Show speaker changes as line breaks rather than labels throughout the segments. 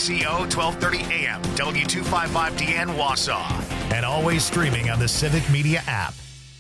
KXCO 1230 AM, W255DN Wausau. And always streaming on the Civic Media app.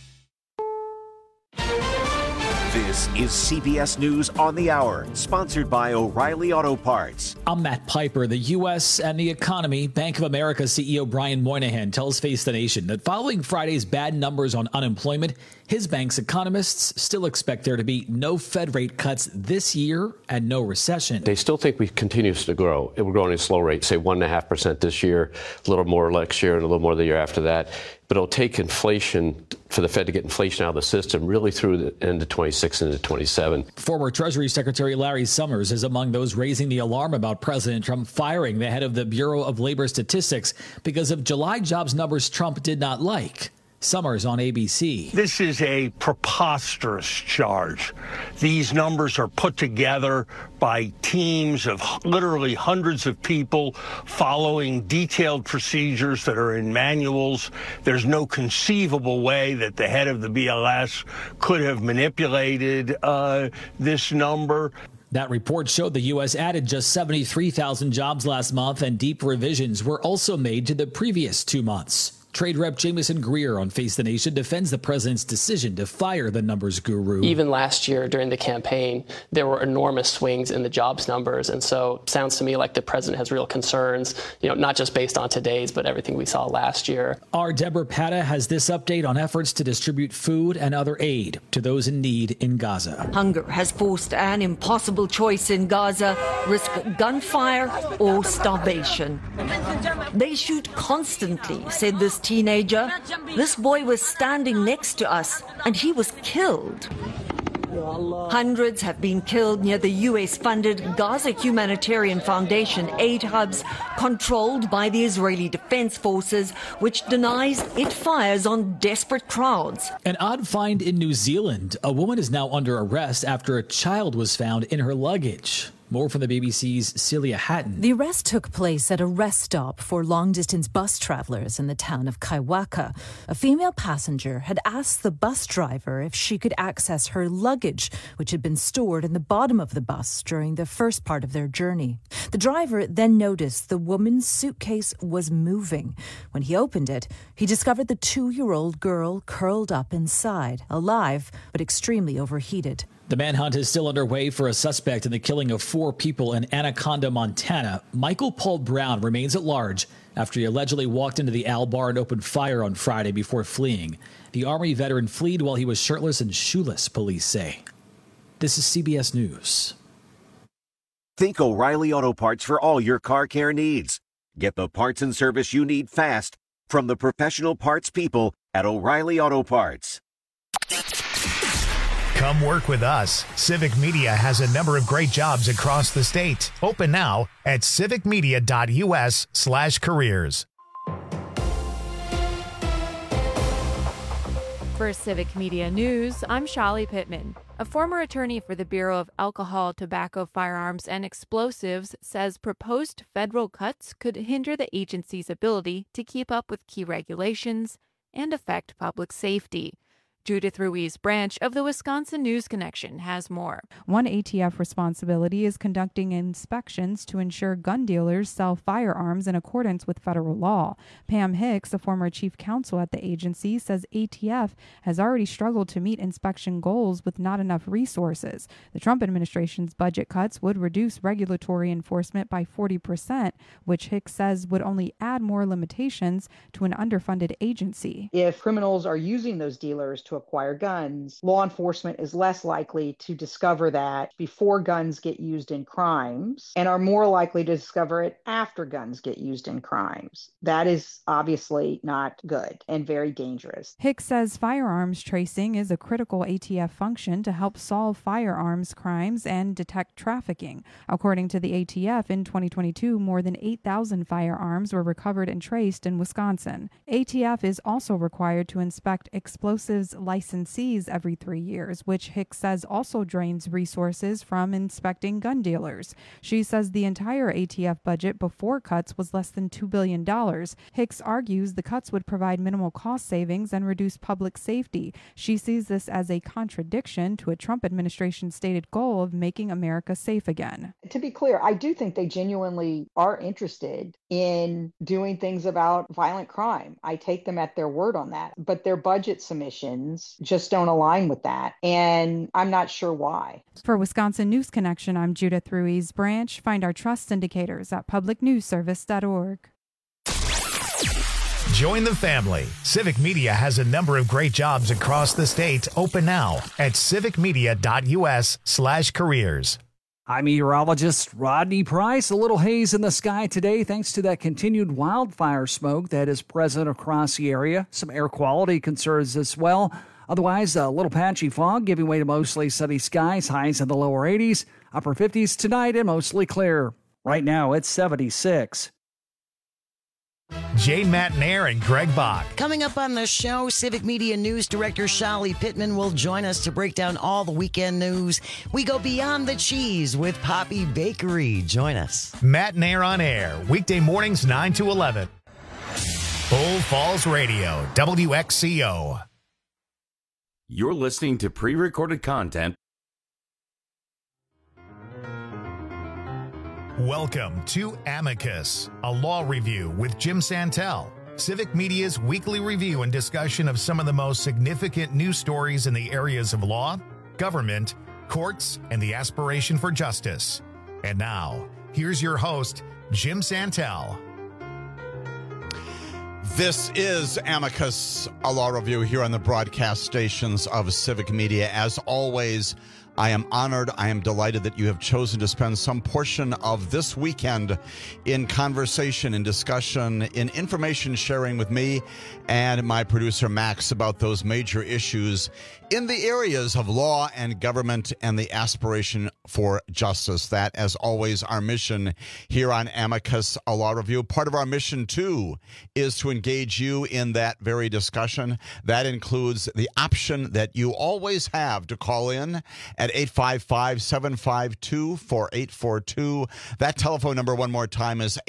This is CBS News on the Hour, sponsored by O'Reilly Auto Parts.
I'm Matt Piper. The U.S. and the economy. Bank of America CEO Brian Moynihan tells Face the Nation that following Friday's bad numbers on unemployment, his bank's economists still expect there to be no Fed rate cuts this year and no recession.
They still think we continues to grow. We're growing at a slow rate, say 1.5% this year, a little more next year, and a little more the year after that. But it'll take inflation for the Fed to get inflation out of the system really through the end of 26 into 27.
Former Treasury Secretary Larry Summers is among those raising the alarm about President Trump firing the head of the Bureau of Labor Statistics because of July jobs numbers Trump did not like. Summers on ABC.
This is a preposterous charge. These numbers are put together by teams of literally hundreds of people following detailed procedures that are in manuals. There's no conceivable way that the head of the BLS could have manipulated this number.
That report showed the U.S. added just 73,000 jobs last month, and deep revisions were also made to the previous 2 months. Trade Rep Jamieson Greer on Face the Nation defends the president's decision to fire the numbers guru.
Even last year during the campaign, there were enormous swings in the jobs numbers. And so it sounds to me like the president has real concerns, not just based on today's, but everything we saw last year.
Our Deborah Patta has this update on efforts to distribute food and other aid to those in need in Gaza.
Hunger has forced an impossible choice in Gaza: risk gunfire or starvation. They shoot constantly, said this teenager. This boy was standing next to us and he was killed. Hundreds have been killed near the U.S.-funded Gaza Humanitarian Foundation aid hubs controlled by the Israeli Defense Forces, which denies it fires on desperate crowds.
An odd find in New Zealand. A woman is now under arrest after a child was found in her luggage. More from the BBC's Celia Hatton.
The arrest took place at a rest stop for long-distance bus travellers in the town of Kaiwaka. A female passenger had asked the bus driver if she could access her luggage, which had been stored in the bottom of the bus during the first part of their journey. The driver then noticed the woman's suitcase was moving. When he opened it, he discovered the 2-year-old girl curled up inside, alive but extremely overheated.
The manhunt is still underway for a suspect in the killing of 4 people in Anaconda, Montana. Michael Paul Brown remains at large after he allegedly walked into the Al Bar and opened fire on Friday before fleeing. The Army veteran fled while he was shirtless and shoeless, police say. This is CBS News.
Think O'Reilly Auto Parts for all your car care needs. Get the parts and service you need fast from the professional parts people at O'Reilly Auto Parts.
Come work with us. Civic Media has a number of great jobs across the state. Open now at civicmedia.us/careers.
For Civic Media News, I'm Shali Pittman. A former attorney for the Bureau of Alcohol, Tobacco, Firearms, and Explosives says proposed federal cuts could hinder the agency's ability to keep up with key regulations and affect public safety. Judith Ruiz Branch of the Wisconsin News Connection has more.
One ATF responsibility is conducting inspections to ensure gun dealers sell firearms in accordance with federal law. Pam Hicks, a former chief counsel at the agency, says ATF has already struggled to meet inspection goals with not enough resources. The Trump administration's budget cuts would reduce regulatory enforcement by 40%, which Hicks says would only add more limitations to an underfunded agency.
If criminals are using those dealers to acquire guns, law enforcement is less likely to discover that before guns get used in crimes and are more likely to discover it after guns get used in crimes. That is obviously not good and very dangerous.
Hicks says firearms tracing is a critical ATF function to help solve firearms crimes and detect trafficking. According to the ATF, in 2022, more than 8,000 firearms were recovered and traced in Wisconsin. ATF is also required to inspect explosives licensees every 3 years, which Hicks says also drains resources from inspecting gun dealers. She says the entire ATF budget before cuts was less than $2 billion. Hicks argues the cuts would provide minimal cost savings and reduce public safety. She sees this as a contradiction to a Trump administration stated goal of making America safe again.
To be clear, I do think they genuinely are interested in doing things about violent crime. I take them at their word on that, but their budget submissions just don't align with that. And I'm not sure why.
For Wisconsin News Connection, I'm Judith Ruiz Branch. Find our trust indicators at publicnewsservice.org.
Join the family. Civic Media has a number of great jobs across the state open now at civicmedia.us/careers.
I'm meteorologist Rodney Price. A little haze in the sky today thanks to that continued wildfire smoke that is present across the area. Some air quality concerns as well. Otherwise, a little patchy fog giving way to mostly sunny skies, highs in the lower 80s, upper 50s tonight, and mostly clear. Right now, it's 76.
Jay Matnair and Greg Bach.
Coming up on the show, Civic Media News Director Shali Pittman will join us to break down all the weekend news. We go beyond the cheese with Poppy Bakery. Join us.
Matnair on air, weekday mornings 9 to 11. Bull Falls Radio, WXCO.
You're listening to pre-recorded content.
Welcome to Amicus, a law review with Jim Santel, Civic Media's weekly review and discussion of some of the most significant news stories in the areas of law, government, courts, and the aspiration for justice. And now, here's your host, Jim Santel.
This is Amicus, a law review here on the broadcast stations of Civic Media. As always, I am honored, I am delighted that you have chosen to spend some portion of this weekend in conversation, in discussion, in information sharing with me and my producer Max about those major issues in the areas of law and government and the aspiration for justice. That, as always, our mission here on Amicus, a law review. Part of our mission, too, is to engage you in that very discussion. That includes the option that you always have to call in at 855-752-4842. That telephone number, one more time, is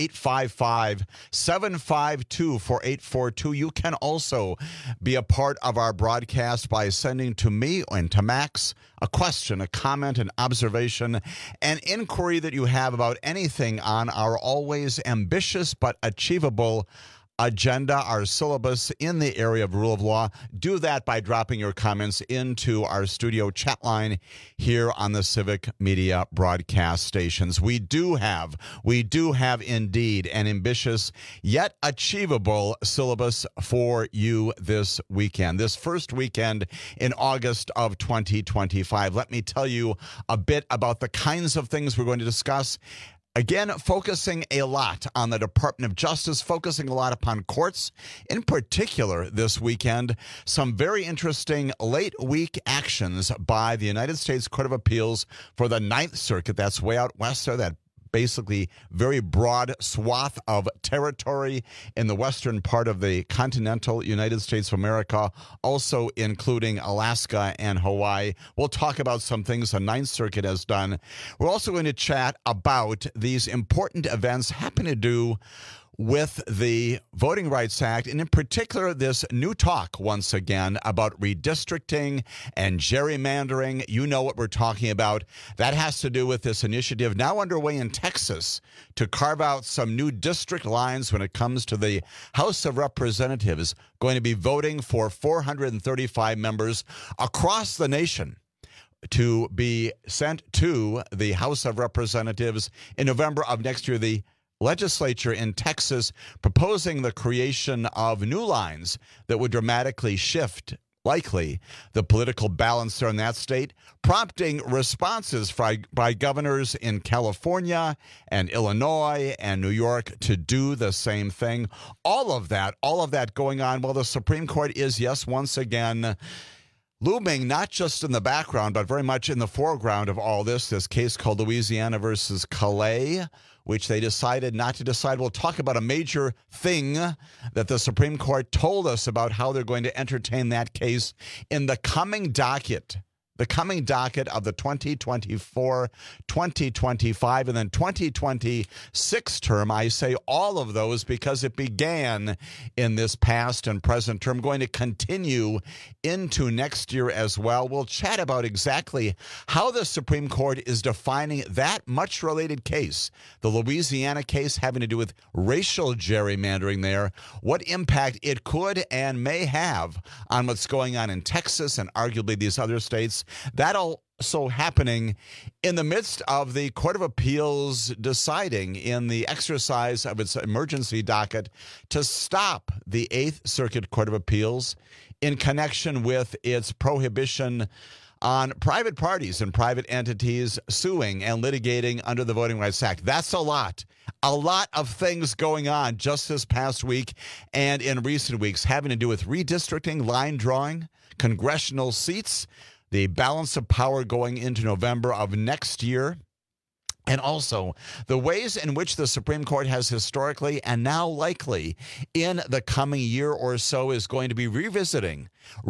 855-752-4842. You can also be a part of our broadcast by sending to me and to Max a question, a comment, an observation, an inquiry that you have about anything on our always ambitious but achievable agenda, our syllabus in the area of rule of law. Do that by dropping your comments into our studio chat line here on the Civic Media broadcast stations. We do have indeed an ambitious yet achievable syllabus for you this weekend, this first weekend in August of 2025. Let me tell you a bit about the kinds of things we're going to discuss. Again, focusing a lot on the Department of Justice, focusing a lot upon courts. In particular, this weekend, some very interesting late week actions by the United States Court of Appeals for the Ninth Circuit. That's way out west there, that basically very broad swath of territory in the western part of the continental United States of America, also including Alaska and Hawaii. We'll talk about some things the Ninth Circuit has done. We're also going to chat about these important events having to do with the Voting Rights Act, and in particular, this new talk, once again, about redistricting and gerrymandering. You know what we're talking about. That has to do with this initiative now underway in Texas to carve out some new district lines when it comes to the House of Representatives, going to be voting for 435 members across the nation to be sent to the House of Representatives in November of next year. The legislature in Texas proposing the creation of new lines that would dramatically shift, likely, the political balance there in that state, prompting responses by governors in California and Illinois and New York to do the same thing. All of that going on while the Supreme Court is, yes, once again, looming not just in the background, but very much in the foreground of all this case called Louisiana versus Calais, which they decided not to decide. We'll talk about a major thing that the Supreme Court told us about how they're going to entertain that case in the coming docket. The coming docket of the 2024, 2025, and then 2026 term. I say all of those because it began in this past and present term, going to continue into next year as well. We'll chat about exactly how the Supreme Court is defining that much related case, the Louisiana case having to do with racial gerrymandering there, what impact it could and may have on what's going on in Texas and arguably these other states. That also happening in the midst of the Court of Appeals deciding in the exercise of its emergency docket to stop the Eighth Circuit Court of Appeals in connection with its prohibition on private parties and private entities suing and litigating under the Voting Rights Act. That's a lot of things going on just this past week and in recent weeks having to do with redistricting, line drawing, congressional seats, the balance of power going into November of next year, and also the ways in which the Supreme Court has historically and now likely in the coming year or so is going to be revisiting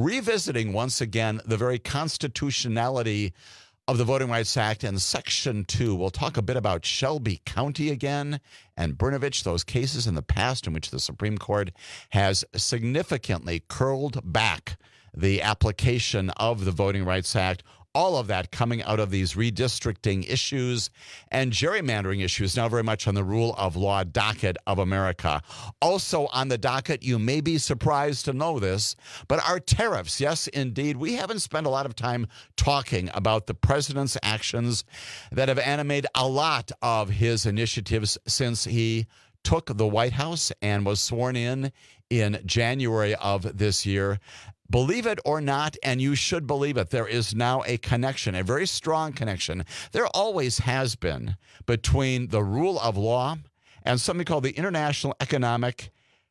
once again the very constitutionality of the Voting Rights Act and Section 2. We'll talk a bit about Shelby County again and Brnovich, those cases in the past in which the Supreme Court has significantly curled back the application of the Voting Rights Act, all of that coming out of these redistricting issues and gerrymandering issues, now very much on the rule of law docket of America. Also on the docket, you may be surprised to know this, but our tariffs, yes, indeed. We haven't spent a lot of time talking about the president's actions that have animated a lot of his initiatives since he took the White House and was sworn in January of this year. Believe it or not, and you should believe it, there is now a connection, a very strong connection. There always has been between the rule of law and something called the International Economic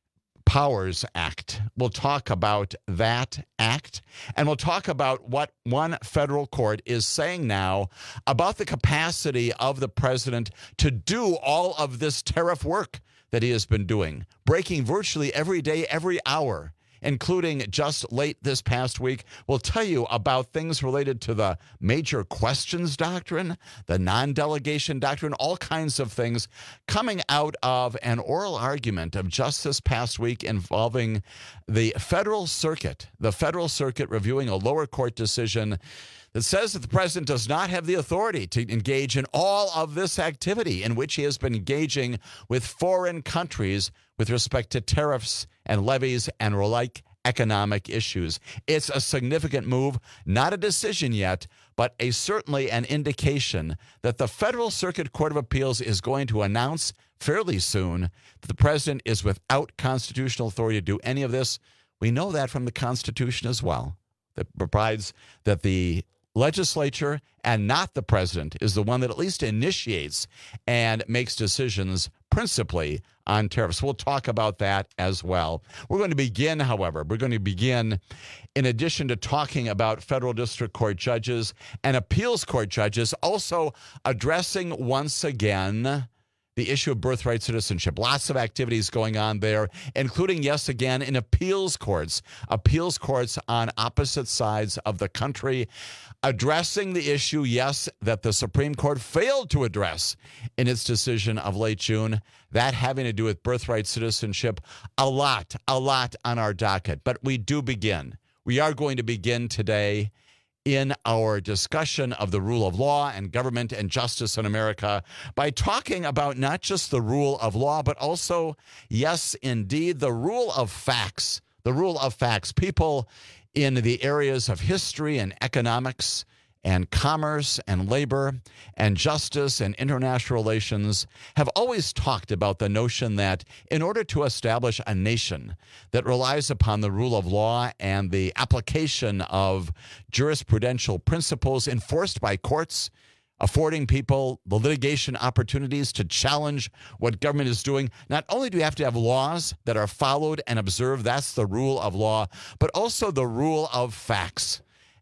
Powers Act. We'll talk about that act, and we'll talk about what one federal court is saying now about the capacity of the president to do all of this tariff work that he has been doing, breaking virtually every day, every hour, including just late this past week. We'll tell you about things related to the major questions doctrine, the non-delegation doctrine, all kinds of things coming out of an oral argument of just this past week involving the Federal Circuit reviewing a lower court decision that says that the president does not have the authority to engage in all of this activity in which he has been engaging with foreign countries with respect to tariffs and levies and like economic issues. It's a significant move, not a decision yet, but certainly an indication that the Federal Circuit Court of Appeals is going to announce fairly soon that the president is without constitutional authority to do any of this. We know that from the Constitution as well, that provides that the legislature and not the president is the one that at least initiates and makes decisions principally on tariffs. We'll talk about that as well. We're going to begin, however, in addition to talking about federal district court judges and appeals court judges, also addressing once again the issue of birthright citizenship. Lots of activities going on there, including, yes, again, in appeals courts on opposite sides of the country, addressing the issue, yes, that the Supreme Court failed to address in its decision of late June, that having to do with birthright citizenship. A lot on our docket. But we are going to begin today in our discussion of the rule of law and government and justice in America by talking about not just the rule of law, but also, yes, indeed, the rule of facts. The rule of facts. People in the areas of history and economics and commerce and labor and justice and international relations have always talked about the notion that in order to establish a nation that relies upon the rule of law and the application of jurisprudential principles enforced by courts, affording people the litigation opportunities to challenge what government is doing, not only do you have to have laws that are followed and observed, that's the rule of law, but also the rule of facts.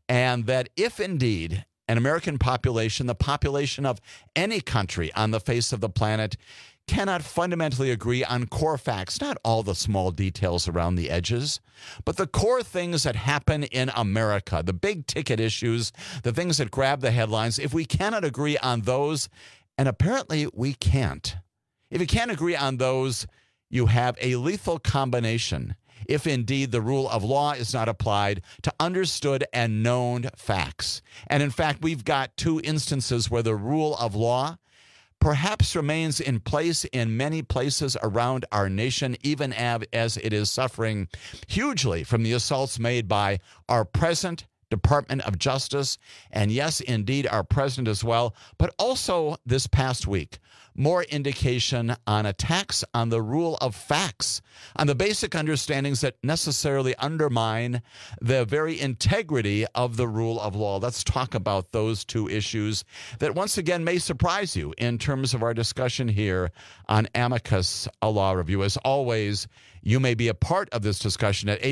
and that if indeed an American population, the population of any country on the face of the planet, cannot fundamentally agree on core facts, not all the small details around the edges, but the core things that happen in America, the big ticket issues, the things that grab the headlines, if we cannot agree on those, and apparently we can't. If you can't agree on those, you have a lethal combination if indeed the rule of law is not applied to understood and known facts. And in fact, we've got two instances where the rule of law perhaps remains in place in many places around our nation, even as it is suffering hugely from the assaults made by our present Department of Justice, and yes, indeed, our president as well, but also this past week, more indication on attacks on the rule of facts, on the basic understandings that necessarily undermine the very integrity of the rule of law. Let's talk about those two issues that once again may surprise you in terms of our discussion here on Amicus, a Law Review. As always, you may be a part of this discussion at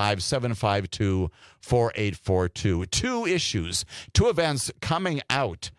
855-752-4842. Two issues, two events coming out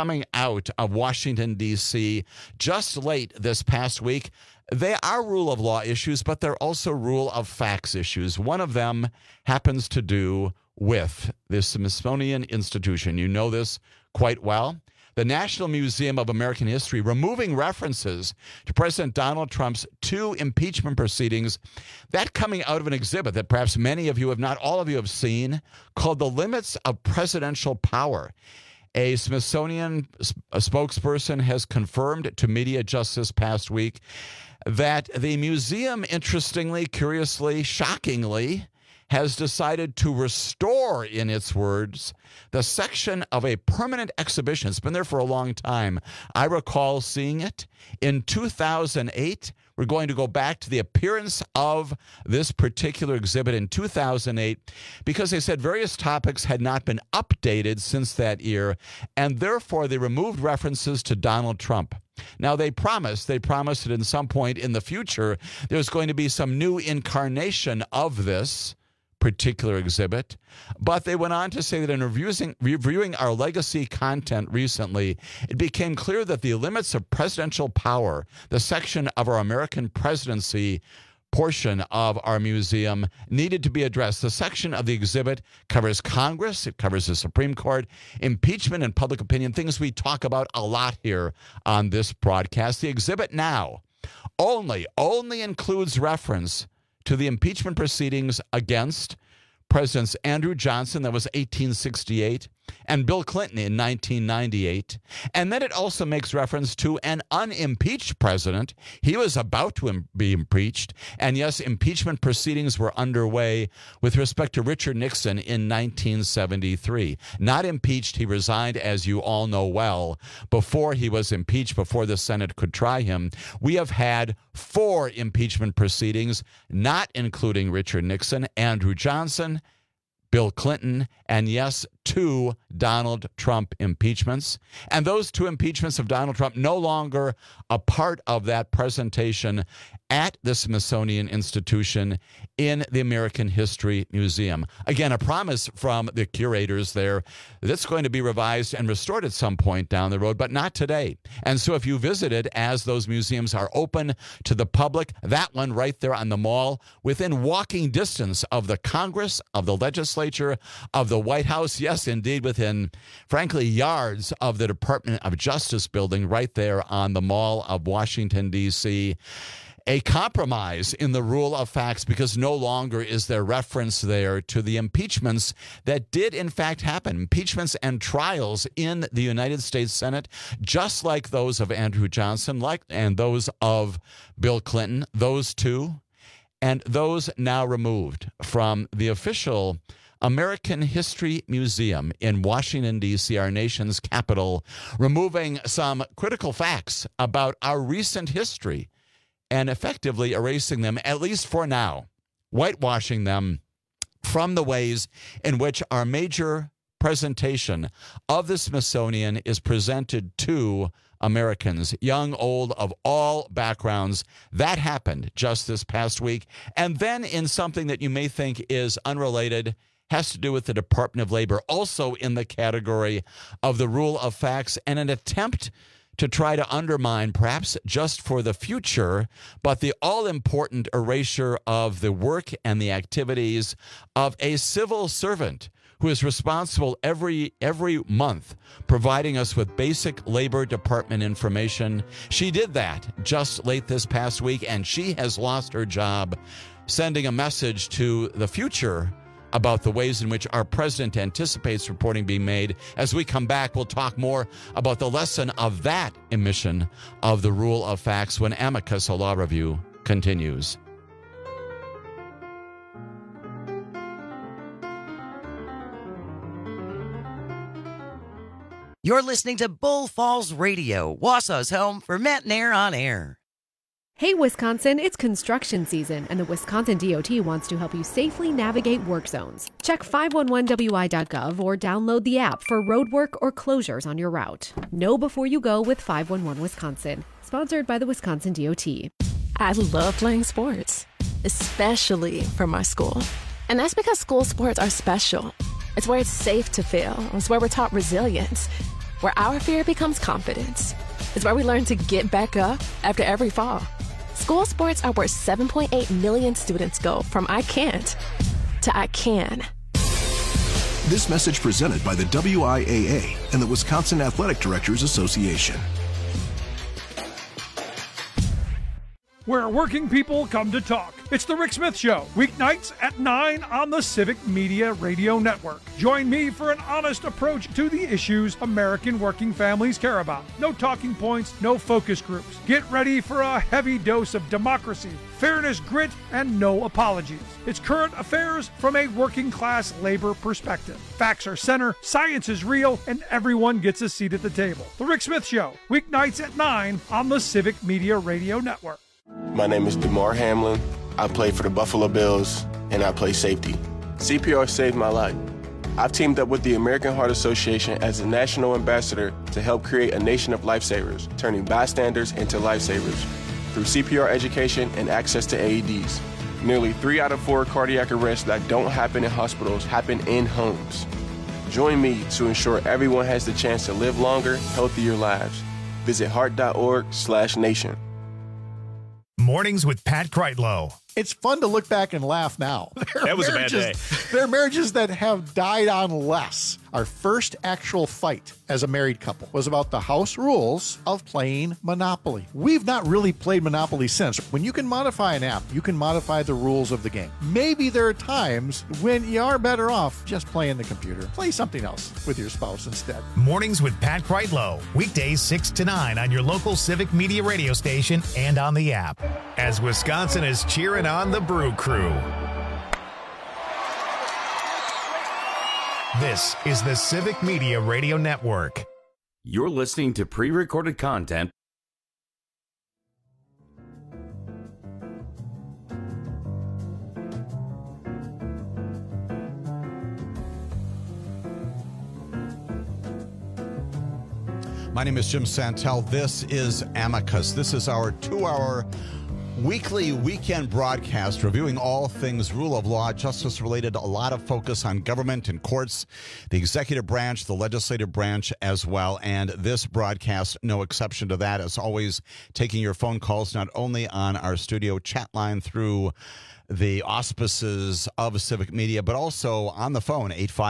of Washington, D.C. just late this past week. They are rule of law issues, but they're also rule of facts issues. One of them happens to do with the Smithsonian Institution. You know this quite well. The National Museum of American History removing references to President Donald Trump's two impeachment proceedings, that coming out of an exhibit that perhaps many of you, if not all of you, have seen, called The Limits of Presidential Power. A Smithsonian spokesperson has confirmed to media just this past week that the museum, interestingly, curiously, shockingly, has decided to restore, in its words, the section of a permanent exhibition. It's been there for a long time. I recall seeing it in 2008. We're going to go back to the appearance of this particular exhibit in 2008 because they said various topics had not been updated since that year, and therefore they removed references to Donald Trump. Now, they promised that in some point in the future, there's going to be some new incarnation of this particular exhibit, but they went on to say that in reviewing our legacy content recently, it became clear that the limits of presidential power, the section of our American presidency portion of our museum, needed to be addressed. The section of the exhibit covers Congress, it covers the Supreme Court, impeachment and public opinion, things we talk about a lot here on this broadcast. The exhibit now only includes reference to the impeachment proceedings against Presidents Andrew Johnson, that was 1868, and Bill Clinton in 1998. And then it also makes reference to an unimpeached president. He was about to be impeached. And yes, impeachment proceedings were underway with respect to Richard Nixon in 1973. Not impeached. He resigned, as you all know well, before he was impeached, before the Senate could try him. We have had 4 impeachment proceedings, not including Richard Nixon, Andrew Johnson, Bill Clinton, and yes, 2 Donald Trump impeachments. And those 2 impeachments of Donald Trump no longer a part of that presentation at the Smithsonian Institution in the American History Museum. Again, a promise from the curators there that's going to be revised and restored at some point down the road, but not today. And so if you visited, as those museums are open to the public, that one right there on the mall, within walking distance of the Congress, of the legislature, of the White House, yes, indeed, within, frankly, yards of the Department of Justice building right there on the Mall of Washington, D.C., a compromise in the rule of facts, because no longer is there reference there to the impeachments that did in fact happen, impeachments and trials in the United States Senate, just like those of Andrew Johnson, and those of Bill Clinton, those 2, and those now removed from the official American History Museum in Washington, D.C., our nation's capital, removing some critical facts about our recent history and effectively erasing them, at least for now, whitewashing them from the ways in which our major presentation of the Smithsonian is presented to Americans, young, old, of all backgrounds. That happened just this past week. And then in something that you may think is unrelated, has to do with the Department of Labor, also in the category of the rule of facts, and an attempt to try to undermine, perhaps just for the future, but the all-important erasure of the work and the activities of a civil servant who is responsible every month providing us with basic Labor Department information. She did that just late this past week, and she has lost her job, sending a message to the future about the ways in which our president anticipates reporting being made. As we come back, we'll talk more about the lesson of that omission of the rule of facts when Amicus, a law review, continues.
You're listening to Bull Falls Radio, Wausau's home for Matt Nair on air.
Hey, Wisconsin, it's construction season, and the Wisconsin DOT wants to help you safely navigate work zones. Check 511wi.gov or download the app for road work or closures on your route. Know before you go with 511 Wisconsin, sponsored by the Wisconsin DOT.
I love playing sports, especially for my school. And that's because school sports are special. It's where it's safe to fail. It's where we're taught resilience, where our fear becomes confidence. It's where we learn to get back up after every fall. School sports are where 7.8 million students go from I can't to I can.
This message presented by the WIAA and the Wisconsin Athletic Directors Association.
Where working people come to talk. It's The Rick Smith Show, weeknights at 9 on the Civic Media Radio Network. Join me for an honest approach to the issues American working families care about. No talking points, no focus groups. Get ready for a heavy dose of democracy, fairness, grit, and no apologies. It's current affairs from a working class labor perspective. Facts are center, science is real, and everyone gets a seat at the table. The Rick Smith Show, weeknights at 9 on the Civic Media Radio Network.
My name is DeMar Hamlin. I play for the Buffalo Bills, and I play safety. CPR saved my life. I've teamed up with the American Heart Association as a national ambassador to help create a nation of lifesavers, turning bystanders into lifesavers through CPR education and access to AEDs. Nearly 3 out of 4 cardiac arrests that don't happen in hospitals happen in homes. Join me to ensure everyone has the chance to live longer, healthier lives. Visit heart.org/nation.
Mornings with Pat Kreitlow.
It's fun to look back and laugh now.
That was a bad day.
There are marriages that have died on less. Our first actual fight as a married couple was about the house rules of playing Monopoly. We've not really played Monopoly since. When you can modify an app, you can modify the rules of the game. Maybe there are times when you are better off just playing the computer. Play something else with your spouse instead.
Mornings with Pat Kreitlow. Weekdays 6 to 9 on your local Civic Media radio station and on the app. As Wisconsin is cheering on the Brew Crew. This is the Civic Media Radio Network.
You're listening to pre-recorded content.
My name is Jim Santel. This is Amicus. This is our 2-hour weekly weekend broadcast reviewing all things rule of law, justice related, a lot of focus on government and courts, the executive branch, the legislative branch as well. And this broadcast, no exception to that, as always, taking your phone calls not only on our studio chat line through the auspices of Civic Media, but also on the phone,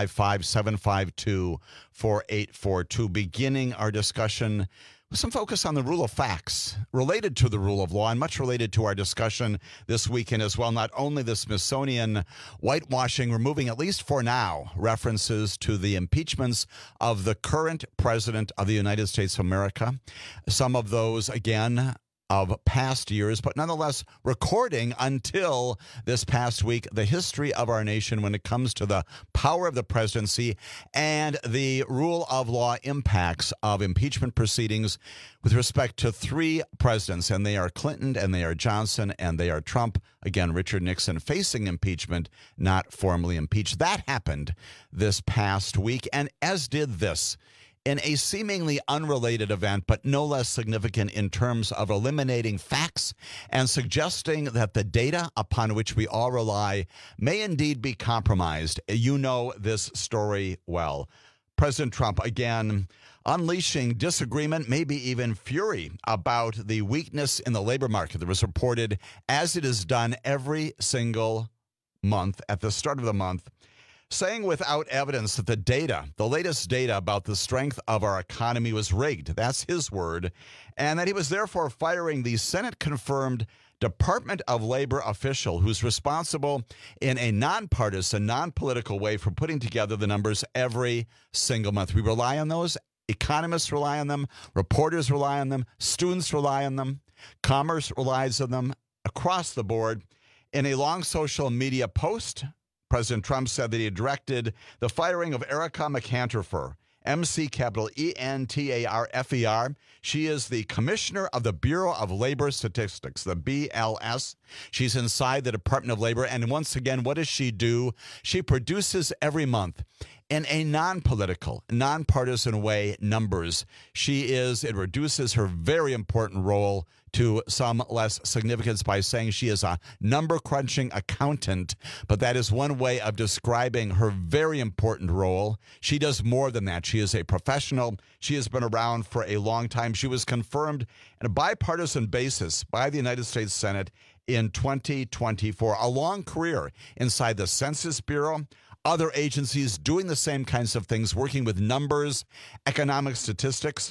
855-752-4842, beginning our discussion with some focus on the rule of facts related to the rule of law and much related to our discussion this weekend as well. Not only the Smithsonian whitewashing, removing, at least for now, references to the impeachments of the current president of the United States of America. Some of those, again, of past years, but nonetheless recording until this past week the history of our nation when it comes to the power of the presidency and the rule of law impacts of impeachment proceedings with respect to 3 presidents, and they are Clinton, and they are Johnson, and they are Trump. Again, Richard Nixon facing impeachment, not formally impeached. That happened this past week, and as did this. in a seemingly unrelated event, but no less significant in terms of eliminating facts and suggesting that the data upon which we all rely may indeed be compromised. You know this story well. President Trump, again, unleashing disagreement, maybe even fury about the weakness in the labor market that was reported, as it is done every single month at the start of the month, saying without evidence that the data, the latest data about the strength of our economy was rigged. That's his word. And that he was therefore firing the Senate-confirmed Department of Labor official who's responsible in a nonpartisan, non-political way for putting together the numbers every single month. We rely on those. Economists rely on them. Reporters rely on them. Students rely on them. Commerce relies on them across the board. In a long social media post, President Trump said that he had directed the firing of Erica McAnterfer, M-C-E-N-T-A-R-F-E-R. She is the commissioner of the Bureau of Labor Statistics, the BLS. She's inside the Department of Labor. And once again, what does she do? She produces every month in a non-political, nonpartisan way numbers. It reduces her very important role to some less significance by saying she is a number-crunching accountant, but that is one way of describing her very important role. She does more than that. She is a professional. She has been around for a long time. She was confirmed on a bipartisan basis by the United States Senate in 2024. A long career inside the Census Bureau, other agencies doing the same kinds of things, working with numbers, economic statistics.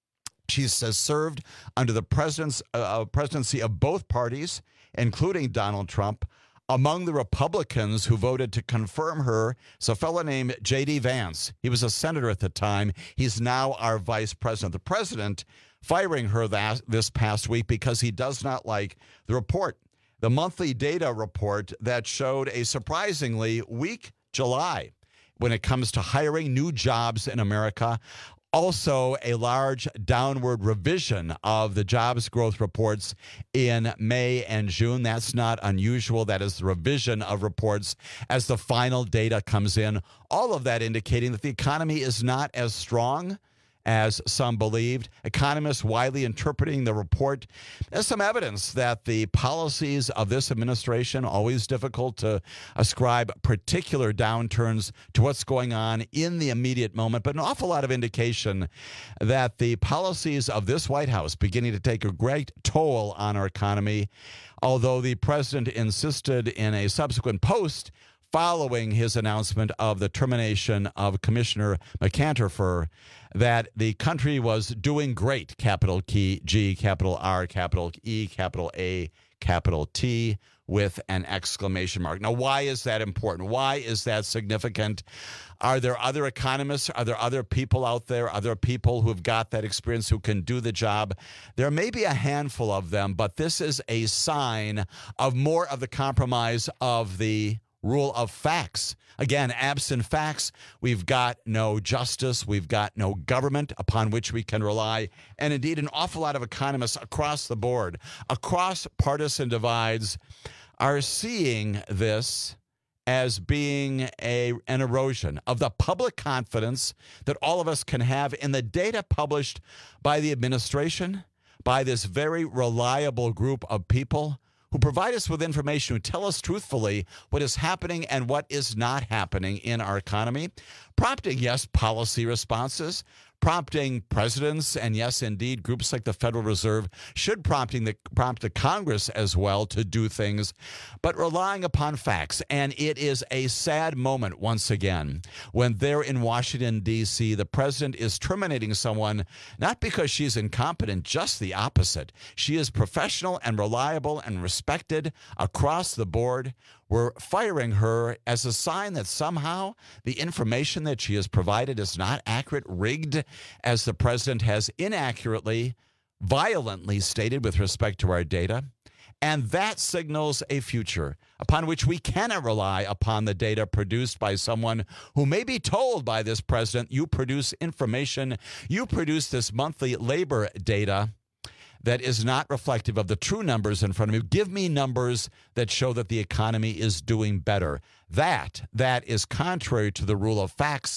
She has served under the presidency of both parties, including Donald Trump. Among the Republicans who voted to confirm her is a fellow named J.D. Vance. He was a senator at the time. He's now our vice president. The president firing her this past week because he does not like the report, the monthly data report that showed a surprisingly weak July when it comes to hiring new jobs in America. Also, a large downward revision of the jobs growth reports in May and June. That's not unusual. That is the revision of reports as the final data comes in. All of that indicating that the economy is not as strong as some believed. Economists widely interpreting the report as some evidence that the policies of this administration, always difficult to ascribe particular downturns to what's going on in the immediate moment, but an awful lot of indication that the policies of this White House beginning to take a great toll on our economy, although the president insisted in a subsequent post following his announcement of the termination of Commissioner McAnterfer that the country was doing great, capital G, capital R, capital E, capital A, capital T, with an exclamation mark. Now, why is that important? Why is that significant? Are there other economists? Are there other people out there, other people who've got that experience who can do the job? There may be a handful of them, but this is a sign of more of the compromise of the rule of facts. Again, absent facts, we've got no justice, we've got no government upon which we can rely, and indeed an awful lot of economists across the board, across partisan divides, are seeing this as being an erosion of the public confidence that all of us can have in the data published by the administration, by this very reliable group of people who provide us with information, who tell us truthfully what is happening and what is not happening in our economy, prompting, yes, policy responses, prompting presidents, and yes, indeed, groups like the Federal Reserve should prompt the Congress as well to do things, but relying upon facts. And it is a sad moment, once again, when there in Washington, D.C., the president is terminating someone, not because she's incompetent, just the opposite. She is professional and reliable and respected across the board. We're firing her as a sign that somehow the information that she has provided is not accurate, rigged, as the president has inaccurately, violently stated with respect to our data. And that signals a future upon which we cannot rely upon the data produced by someone who may be told by this president, you produce information, you produce this monthly labor data that is not reflective of the true numbers in front of you. Give me numbers that show that the economy is doing better. That is contrary to the rule of facts.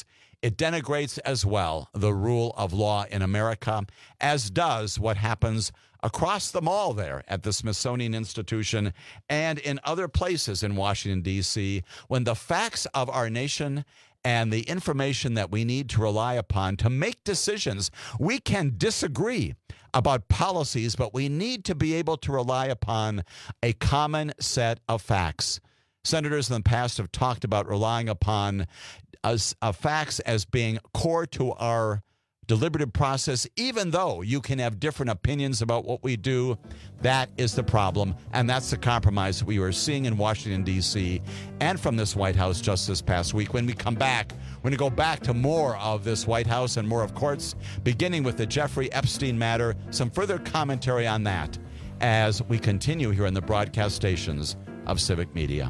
It denigrates as well the rule of law in America, as does what happens across the mall there at the Smithsonian Institution and in other places in Washington, D.C., when the facts of our nation and the information that we need to rely upon to make decisions, we can disagree about policies, but we need to be able to rely upon a common set of facts. Senators in the past have talked about relying upon facts as being core to our deliberative process, even though you can have different opinions about what we do. That is the problem, and that's the compromise that we are seeing in Washington, D.C., and from this White House just this past week. When we come back, we're going to go back to more of this White House and more of courts, beginning with the Jeffrey Epstein matter, some further commentary on that as we continue here on the broadcast stations of Civic Media.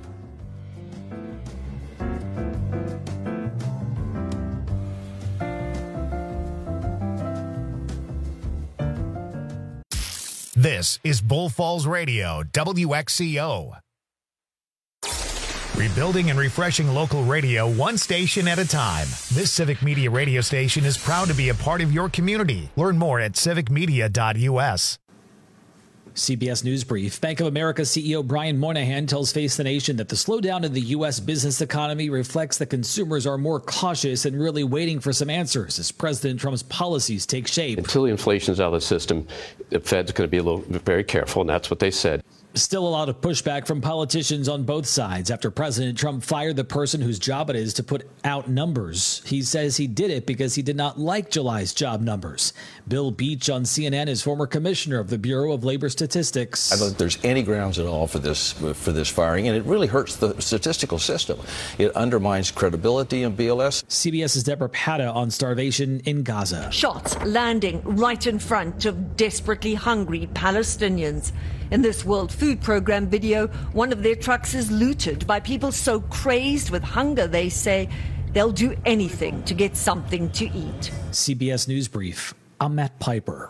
This is Bull Falls Radio, WXCO. Rebuilding and refreshing local radio one station at a time. This Civic Media radio station is proud to be a part of your community. Learn more at civicmedia.us.
CBS News Brief. Bank of America CEO Brian Moynihan tells Face the Nation that the slowdown in the U.S. business economy reflects that consumers are more cautious and really waiting for some answers as President Trump's policies take shape.
Until the inflation's out of the system, the Fed's going to be very careful, and that's what they said.
Still a lot of pushback from politicians on both sides after President Trump fired the person whose job it is to put out numbers. He says he did it because he did not like July's job numbers. Bill Beach on CNN is former commissioner of the Bureau of Labor Statistics.
I don't think there's any grounds at all for this firing, and it really hurts the statistical system. It undermines credibility in BLS.
CBS's Deborah Patta on starvation in Gaza.
Shots landing right in front of desperately hungry Palestinians. In this World Food Program video, one of their trucks is looted by people so crazed with hunger, they say, they'll do anything to get something to eat.
CBS News Brief. I'm Matt Piper.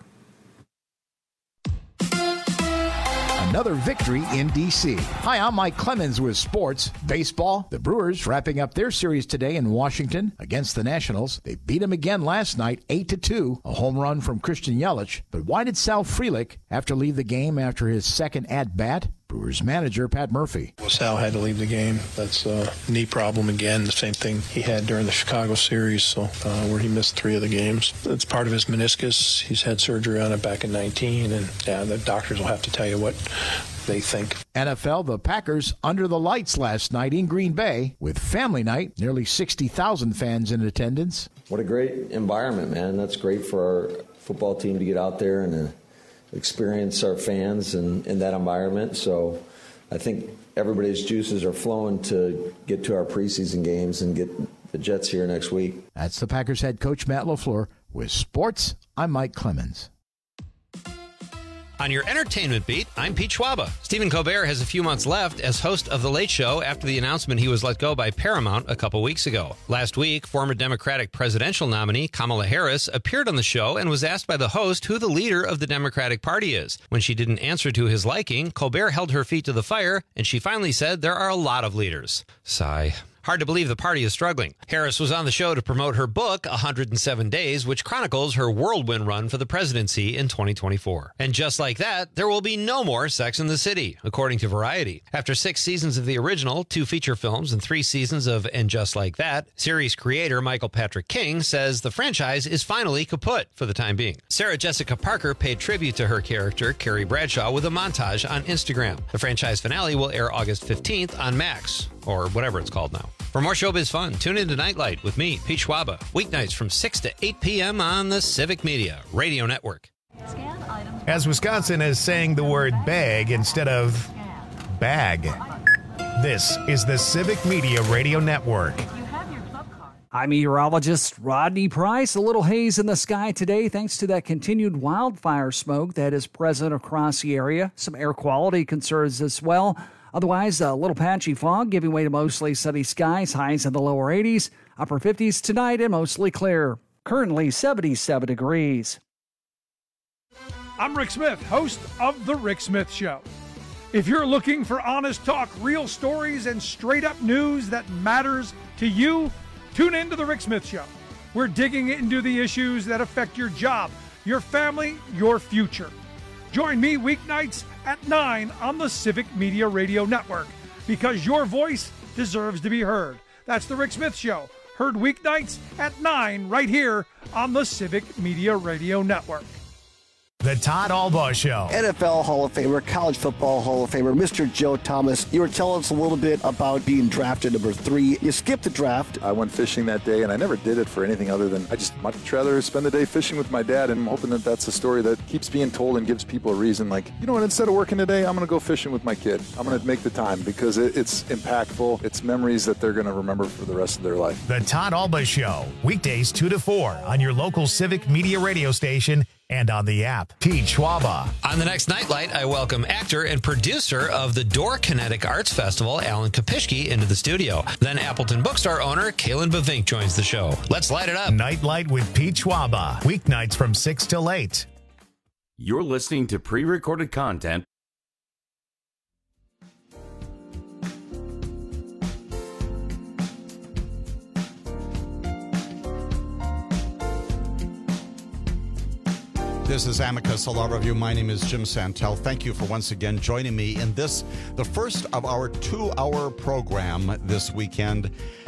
Another victory in D.C. Hi, I'm Mike Clemens with sports. Baseball, the Brewers wrapping up their series today in Washington against the Nationals. They beat them again last night, 8-2, a home run from Christian Yelich. But why did Sal Frelick have to leave the game after his second at-bat? Brewers manager Pat Murphy.
Well, Sal had to leave the game. That's a knee problem again, the same thing he had during the Chicago series, where he missed 3 of the games. It's part of his meniscus. He's had surgery on it back in 19, and the doctors will have to tell you what they think.
NFL, the Packers under the lights last night in Green Bay with family night, nearly 60,000 fans in attendance.
What a great environment, man. That's great for our football team to get out there and experience our fans in that environment. So I think everybody's juices are flowing to get to our preseason games and get the Jets here next week.
That's the Packers head coach Matt LaFleur. With sports, I'm Mike Clemens.
On your entertainment beat, I'm Pete Schwaba. Stephen Colbert has a few months left as host of The Late Show after the announcement he was let go by Paramount a couple weeks ago. Last week, former Democratic presidential nominee Kamala Harris appeared on the show and was asked by the host who the leader of the Democratic Party is. When she didn't answer to his liking, Colbert held her feet to the fire, and she finally said there are a lot of leaders. Sigh. Hard to believe the party is struggling. Harris was on the show to promote her book, 107 Days, which chronicles her whirlwind run for the presidency in 2024. And just like that, there will be no more Sex and the City, according to Variety. After 6 seasons of the original, 2 feature films, and 3 seasons of And Just Like That, series creator Michael Patrick King says the franchise is finally kaput for the time being. Sarah Jessica Parker paid tribute to her character, Carrie Bradshaw, with a montage on Instagram. The franchise finale will air August 15th on Max, or whatever it's called now. For more showbiz fun, tune in to Nightlight with me, Pete Schwaba, weeknights from 6 to 8 p.m. on the Civic Media Radio Network.
As Wisconsin is saying the word bag instead of bag. This is the Civic Media Radio Network.
I'm meteorologist Rodney Price. A little haze in the sky today thanks to that continued wildfire smoke that is present across the area. Some air quality concerns as well. Otherwise, a little patchy fog giving way to mostly sunny skies, highs in the lower 80s, upper 50s tonight, and mostly clear. Currently 77 degrees.
I'm Rick Smith, host of The Rick Smith Show. If you're looking for honest talk, real stories, and straight-up news that matters to you, tune in to The Rick Smith Show. We're digging into the issues that affect your job, your family, your future. Join me weeknights at 9 on the Civic Media Radio Network, because your voice deserves to be heard. That's The Rick Smith Show, heard weeknights at 9 right here on the Civic Media Radio Network.
The Todd Albaugh Show.
NFL Hall of Famer, College Football Hall of Famer, Mr. Joe Thomas. You were telling us a little bit about being drafted number 3. You skipped the draft.
I went fishing that day, and I never did it for anything other than I just much rather spend the day fishing with my dad, and I'm hoping that that's a story that keeps being told and gives people a reason. Like, you know what, instead of working today, I'm going to go fishing with my kid. I'm going to make the time because it's impactful. It's memories that they're going to remember for the rest of their life.
The Todd Albaugh Show, weekdays 2 to 4 on your local Civic Media radio station and on the app. Pete Schwaba.
On the next Nightlight, I welcome actor and producer of the Door Kinetic Arts Festival, Alan Kopishki, into the studio. Then Appleton Bookstore owner Kalen Bavink joins the show. Let's light it up.
Nightlight with Pete Schwaba. Weeknights from 6 till 8.
You're listening to pre-recorded content.
This is Amicus, a law review. My name is Jim Santel. Thank you for once again joining me in this, the first of our 2-hour program this weekend,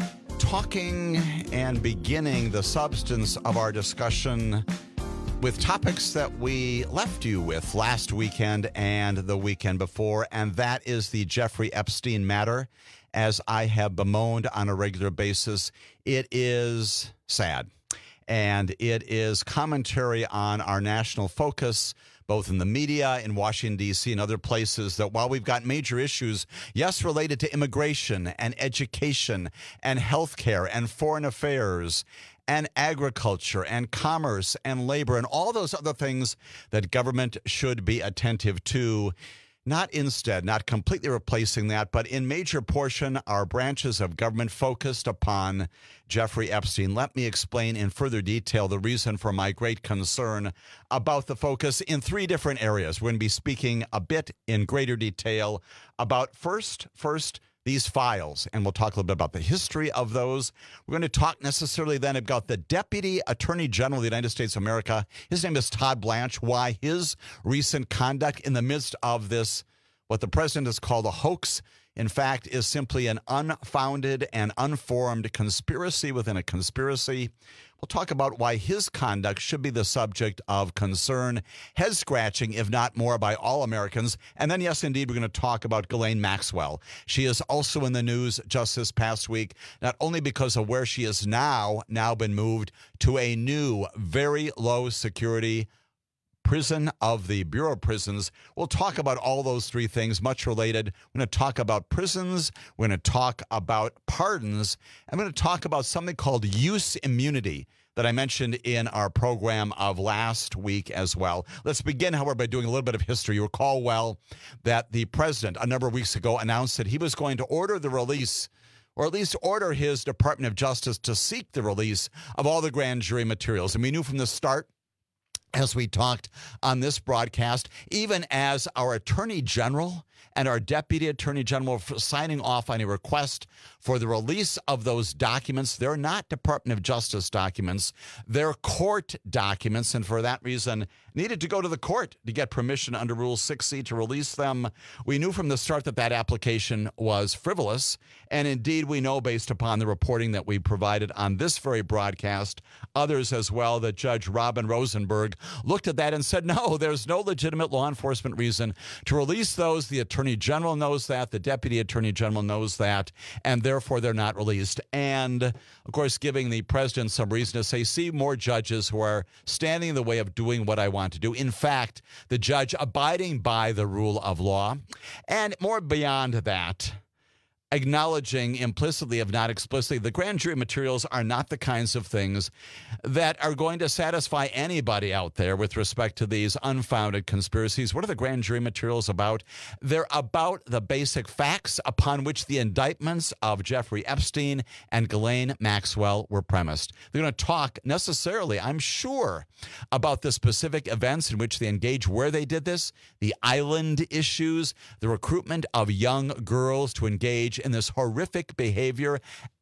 talking and beginning the substance of our discussion with topics that we left you with last weekend and the weekend before, and that is the Jeffrey Epstein matter. As I have bemoaned on a regular basis, it is sad. And it is commentary on our national focus, both in the media, in Washington, D.C., and other places, that while we've got major issues, yes, related to immigration and education and healthcare and foreign affairs and agriculture and commerce and labor and all those other things that government should be attentive to, not completely replacing that, but in major portion, our branches of government focused upon Jeffrey Epstein. Let me explain in further detail the reason for my great concern about the focus in 3 different areas. We're going to be speaking a bit in greater detail about first, these files, and we'll talk a little bit about the history of those. We're going to talk necessarily then about the Deputy Attorney General of the United States of America. His name is Todd Blanche. Why his recent conduct in the midst of this, what the president has called a hoax, in fact, is simply an unfounded and unformed conspiracy within a conspiracy. We'll talk about why his conduct should be the subject of concern, head-scratching, if not more, by all Americans. And then, yes, indeed, we're going to talk about Ghislaine Maxwell. She is also in the news just this past week, not only because of where she is now been moved to a new, very low-security prison of the Bureau of Prisons. We'll talk about all those 3 things, much related. We're going to talk about prisons. We're going to talk about pardons. I'm going to talk about something called use immunity that I mentioned in our program of last week as well. Let's begin, however, by doing a little bit of history. You recall well that the president a number of weeks ago announced that he was going to order the release, or at least order his Department of Justice to seek the release of all the grand jury materials. And we knew from the start, as we talked on this broadcast, even as our Attorney General and our Deputy Attorney General signing off on a request for the release of those documents. They're not Department of Justice documents. They're court documents, and for that reason needed to go to the court to get permission under Rule 6C to release them. We knew from the start that that application was frivolous, and indeed we know, based upon the reporting that we provided on this very broadcast, others as well, that Judge Robin Rosenberg looked at that and said, no, there's no legitimate law enforcement reason to release those. The Attorney General knows that. The Deputy Attorney General knows that, and therefore they're not released. And, of course, giving the president some reason to say, see, more judges who are standing in the way of doing what I want to do. In fact, the judge abiding by the rule of law. And more beyond that, acknowledging implicitly, if not explicitly, the grand jury materials are not the kinds of things that are going to satisfy anybody out there with respect to these unfounded conspiracies. What are the grand jury materials about? They're about the basic facts upon which the indictments of Jeffrey Epstein and Ghislaine Maxwell were premised. They're going to talk necessarily, I'm sure, about the specific events in which they engaged, where they did this, the island issues, the recruitment of young girls to engage in this horrific behavior,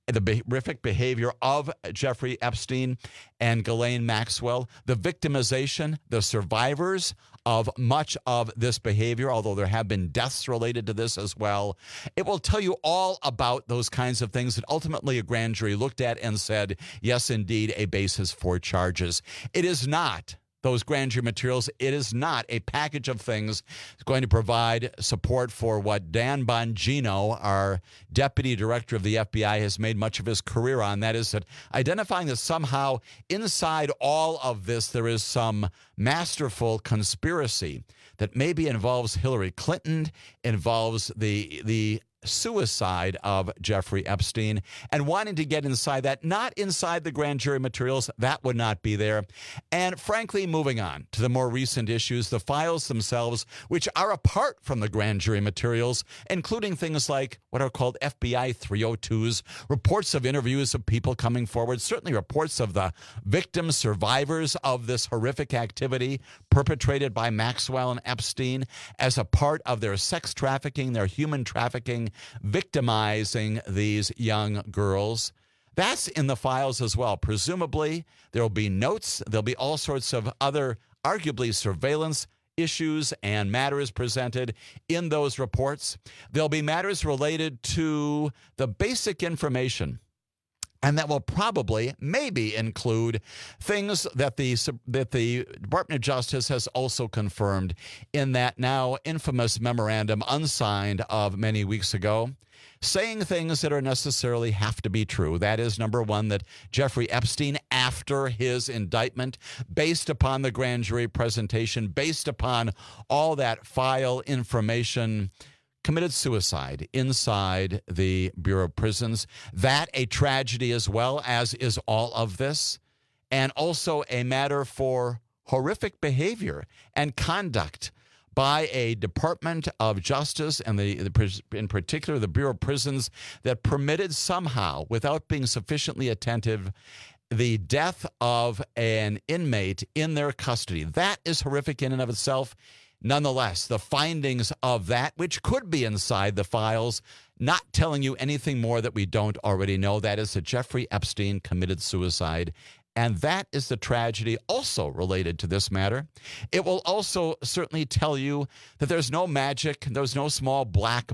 the horrific behavior of Jeffrey Epstein and Ghislaine Maxwell, the victimization, the survivors of much of this behavior, although there have been deaths related to this as well. It will tell you all about those kinds of things that ultimately a grand jury looked at and said, yes, indeed, a basis for charges. It is not those grand jury materials. It is not a package of things that's going to provide support for what Dan Bongino, our deputy director of the FBI, has made much of his career on. That is that identifying that somehow inside all of this there is some masterful conspiracy that maybe involves Hillary Clinton, involves the suicide of Jeffrey Epstein, and wanting to get inside that, not inside the grand jury materials, that would not be there. And frankly, moving on to the more recent issues, the files themselves, which are apart from the grand jury materials, including things like what are called FBI 302s, reports of interviews of people coming forward, certainly reports of the victims, survivors of this horrific activity perpetrated by Maxwell and Epstein as a part of their sex trafficking, their human trafficking, victimizing these young girls. That's in the files as well. Presumably, there will be notes. There'll be all sorts of other, arguably, surveillance issues and matters presented in those reports. There'll be matters related to the basic information, and that will probably, maybe include things that the Department of Justice has also confirmed in that now infamous memorandum unsigned of many weeks ago, saying things that are necessarily have to be true. That is, number one, that Jeffrey Epstein, after his indictment, based upon the grand jury presentation, based upon all that file information, committed suicide inside the Bureau of Prisons. That a tragedy as well, as is all of this, and also a matter for horrific behavior and conduct by a Department of Justice and in particular the Bureau of Prisons that permitted somehow, without being sufficiently attentive, the death of an inmate in their custody. That is horrific in and of itself. Nonetheless, the findings of that, which could be inside the files, not telling you anything more that we don't already know, that is that Jeffrey Epstein committed suicide. And that is the tragedy also related to this matter. It will also certainly tell you that there's no magic, there's no small black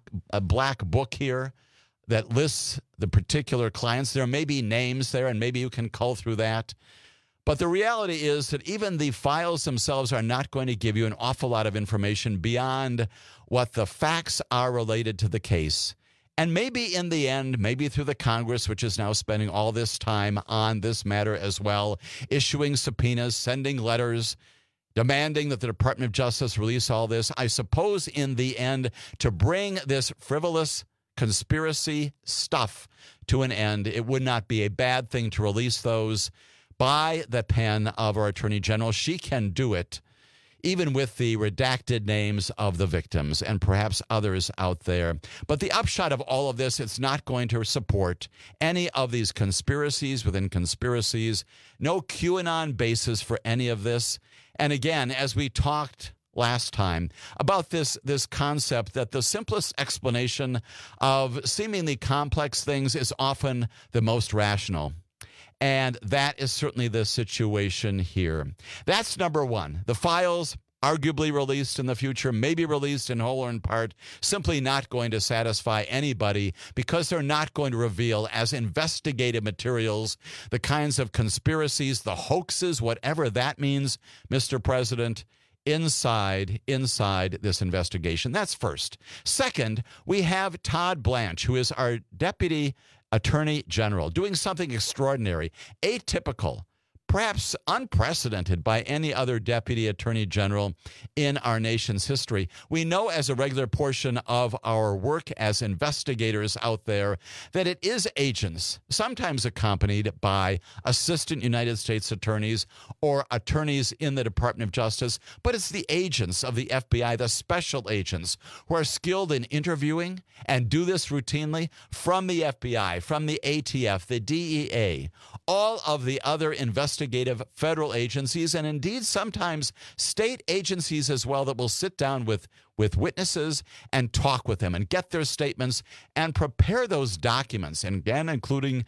book here that lists the particular clients. There may be names there, and maybe you can cull through that. But the reality is that even the files themselves are not going to give you an awful lot of information beyond what the facts are related to the case. And maybe in the end, maybe through the Congress, which is now spending all this time on this matter as well, issuing subpoenas, sending letters, demanding that the Department of Justice release all this, I suppose in the end, to bring this frivolous conspiracy stuff to an end, it would not be a bad thing to release those by the pen of our Attorney General. She can do it, even with the redacted names of the victims and perhaps others out there. But the upshot of all of this, it's not going to support any of these conspiracies within conspiracies, no QAnon basis for any of this. And again, as we talked last time about this concept that the simplest explanation of seemingly complex things is often the most rational. And that is certainly the situation here. That's number one. The files, arguably released in the future, maybe released in whole or in part, simply not going to satisfy anybody because they're not going to reveal as investigative materials the kinds of conspiracies, the hoaxes, whatever that means, Mr. President, inside this investigation. That's first. Second, we have Todd Blanche, who is our Deputy Attorney General, doing something extraordinary, atypical, perhaps unprecedented by any other Deputy Attorney General in our nation's history. We know as a regular portion of our work as investigators out there that it is agents, sometimes accompanied by assistant United States attorneys or attorneys in the Department of Justice, but it's the agents of the FBI, the special agents who are skilled in interviewing and do this routinely from the FBI, from the ATF, the DEA, all of the other investigators investigative federal agencies, and indeed sometimes state agencies as well, that will sit down with witnesses and talk with them and get their statements and prepare those documents. And again, including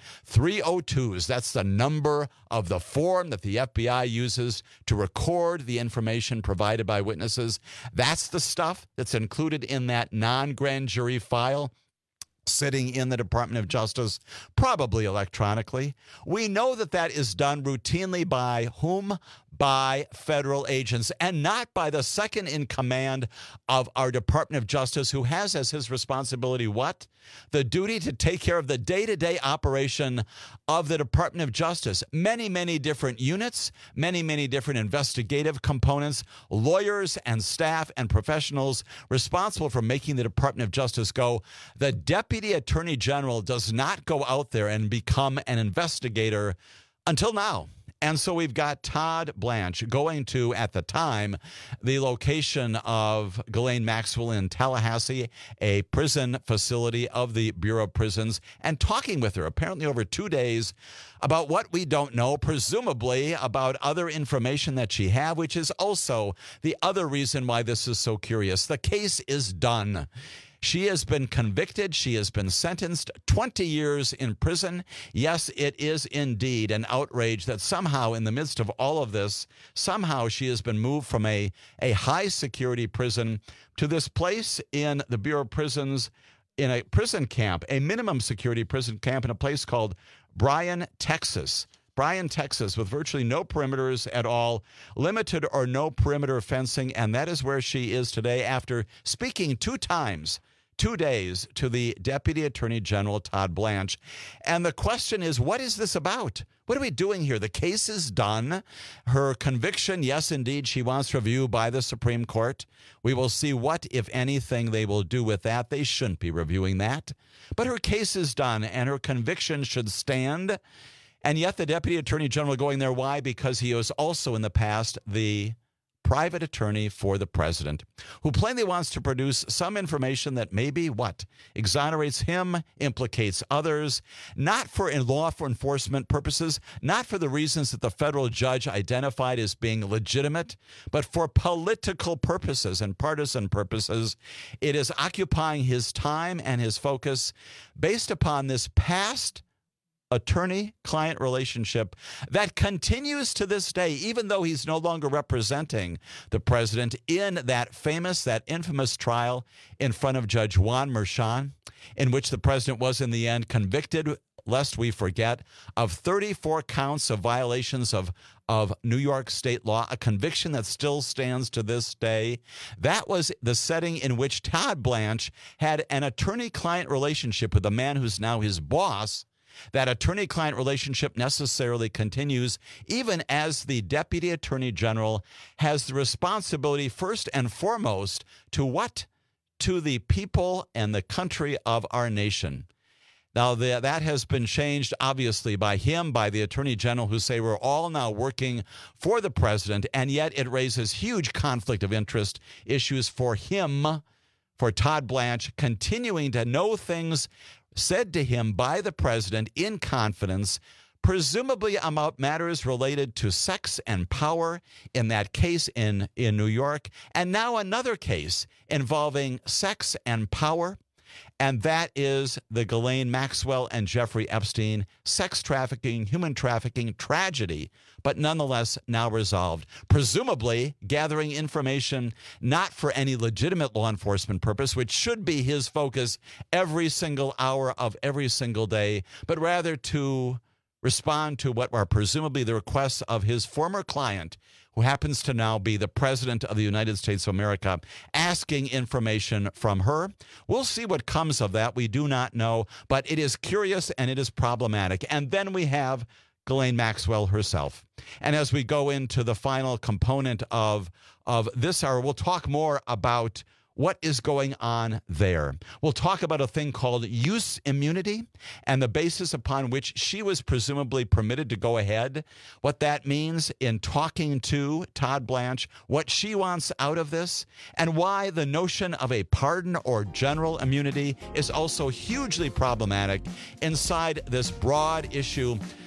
302s. That's the number of the form that the FBI uses to record the information provided by witnesses. That's the stuff that's included in that non-grand jury file sitting in the Department of Justice, probably electronically. We know that that is done routinely by whom? By federal agents, and not by the second in command of our Department of Justice, who has as his responsibility what? The duty to take care of the day-to-day operation of the Department of Justice. Many, many different units, many, many different investigative components, lawyers and staff and professionals responsible for making the Department of Justice go. The Deputy Attorney General does not go out there and become an investigator until now. And so we've got Todd Blanche going to, at the time, the location of Ghislaine Maxwell in Tallahassee, a prison facility of the Bureau of Prisons, and talking with her, apparently over 2 days, about what we don't know, presumably about other information that she had, which is also the other reason why this is so curious. The case is done. She has been convicted. She has been sentenced 20 years in prison. Yes, it is indeed an outrage that somehow in the midst of all of this, somehow she has been moved from a high security prison to this place in the Bureau of Prisons, in a prison camp, a minimum security prison camp in a place called Bryan, Texas. Bryan, Texas, with virtually no perimeters at all, limited or no perimeter fencing, and that is where she is today after speaking 2 times, 2 days, to the Deputy Attorney General, Todd Blanche. And the question is, what is this about? What are we doing here? The case is done. Her conviction, yes, indeed, she wants review by the Supreme Court. We will see what, if anything, they will do with that. They shouldn't be reviewing that. But her case is done, and her conviction should stand. And yet the Deputy Attorney General going there. Why? Because he was also in the past the private attorney for the president, who plainly wants to produce some information that maybe what? Exonerates him, implicates others, not for law enforcement purposes, not for the reasons that the federal judge identified as being legitimate, but for political purposes and partisan purposes. It is occupying his time and his focus based upon this past attorney-client relationship that continues to this day, even though he's no longer representing the president in that infamous trial in front of Judge Juan Merchan, in which the president was in the end convicted, lest we forget, of 34 counts of violations of New York state law, a conviction that still stands to this day. That was the setting in which Todd Blanche had an attorney-client relationship with a man who's now his boss. That attorney-client relationship necessarily continues even as the Deputy Attorney General has the responsibility first and foremost to what? To the people and the country of our nation. Now, that has been changed, obviously, by him, by the Attorney General, who say we're all now working for the president, and yet it raises huge conflict of interest issues for him, for Todd Blanche, continuing to know things said to him by the president in confidence, presumably about matters related to sex and power in that case in New York, and now another case involving sex and power, and that is the Ghislaine Maxwell and Jeffrey Epstein sex trafficking, human trafficking tragedy, but nonetheless now resolved, presumably gathering information not for any legitimate law enforcement purpose, which should be his focus every single hour of every single day, but rather to respond to what are presumably the requests of his former client, who happens to now be the President of the United States of America, asking information from her. We'll see what comes of that. We do not know, but it is curious and it is problematic. And then we have Ghislaine Maxwell herself. And as we go into the final component of this hour, we'll talk more about what is going on there. We'll talk about a thing called use immunity and the basis upon which she was presumably permitted to go ahead, what that means in talking to Todd Blanche, what she wants out of this, and why the notion of a pardon or general immunity is also hugely problematic inside this broad issue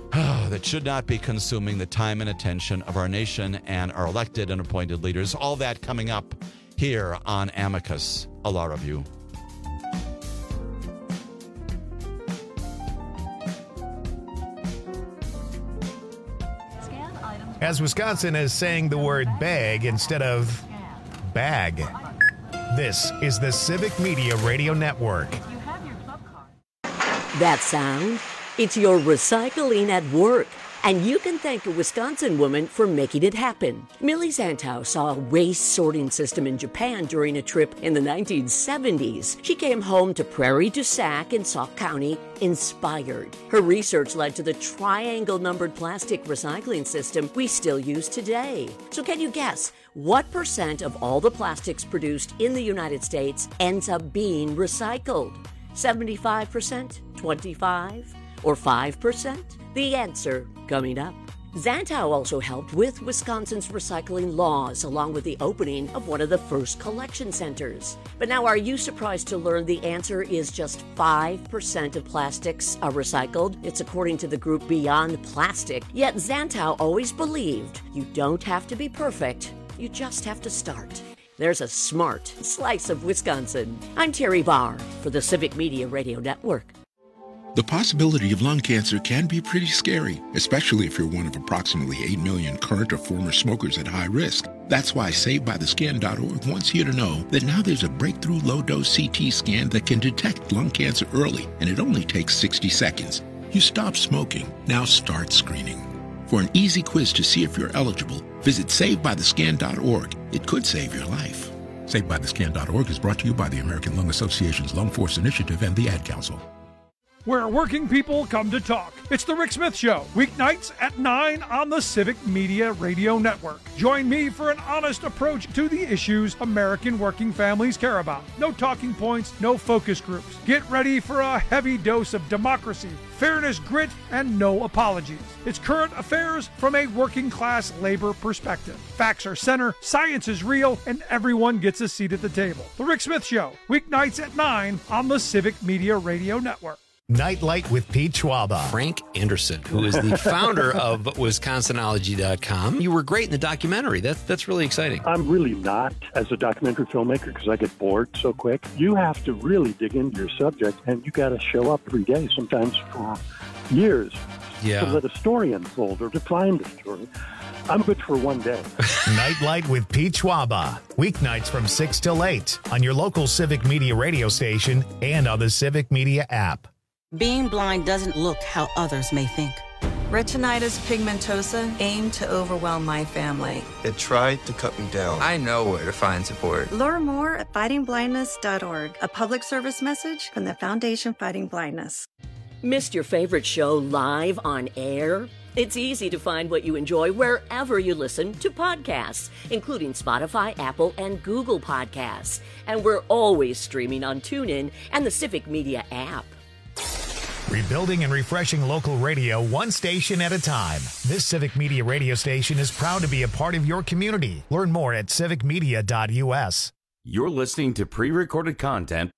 that should not be consuming the time and attention of our nation and our elected and appointed leaders. All that coming up here on Amicus, a law review.
As Wisconsin is saying the word bag instead of bag. This is the Civic Media Radio Network.
That sound? It's your recycling at work. And you can thank a Wisconsin woman for making it happen. Millie Zantow saw a waste sorting system in Japan during a trip in the 1970s. She came home to Prairie du Sac in Sauk County inspired. Her research led to the triangle-numbered plastic recycling system we still use today. So can you guess what percent of all the plastics produced in the United States ends up being recycled? 75%? 25%? Or 5%? The answer coming up. Zantow also helped with Wisconsin's recycling laws, along with the opening of one of the first collection centers. But now, are you surprised to learn the answer is just 5% of plastics are recycled? It's according to the group Beyond Plastic. Yet Zantow always believed you don't have to be perfect, you just have to start. There's a smart slice of Wisconsin. I'm Terry Barr for the Civic Media Radio Network.
The possibility of lung cancer can be pretty scary, especially if you're one of approximately 8 million current or former smokers at high risk. That's why SaveByTheScan.org wants you to know that now there's a breakthrough low-dose CT scan that can detect lung cancer early, and it only takes 60 seconds. You stop smoking, now start screening. For an easy quiz to see if you're eligible, visit SaveByTheScan.org. It could save your life. SaveByTheScan.org is brought to you by the American Lung Association's Lung Force Initiative and the Ad Council.
Where working people come to talk. It's the Rick Smith Show, weeknights at 9 on the Civic Media Radio Network. Join me for an honest approach to the issues American working families care about. No talking points, no focus groups. Get ready for a heavy dose of democracy, fairness, grit, and no apologies. It's current affairs from a working class labor perspective. Facts are center, science is real, and everyone gets a seat at the table. The Rick Smith Show, weeknights at 9 on the Civic Media Radio Network.
Nightlight with Pete Schwaba.
Frank Anderson, who is the founder of Wisconsinology.com. You were great in the documentary. That's really exciting.
I'm really not as a documentary filmmaker because I get bored so quick. You have to really dig into your subject, and you got to show up every day, sometimes for years, to let a story unfold or to find a story. I'm good for one day.
Nightlight with Pete Schwaba. Weeknights from 6 till 8 on your local Civic Media radio station and on the Civic Media app.
Being blind doesn't look how others may think. Retinitis pigmentosa aimed to overwhelm my family.
It tried to cut me down. I know where to find support.
Learn more at fightingblindness.org, a public service message from the Foundation Fighting Blindness.
Missed your favorite show live on air? It's easy to find what you enjoy wherever you listen to podcasts, including Spotify, Apple, and Google Podcasts. And we're always streaming on TuneIn and the Civic Media app.
Rebuilding and refreshing local radio one station at a time. This Civic Media radio station is proud to be a part of your community. Learn more at civicmedia.us.
You're listening to pre-recorded content.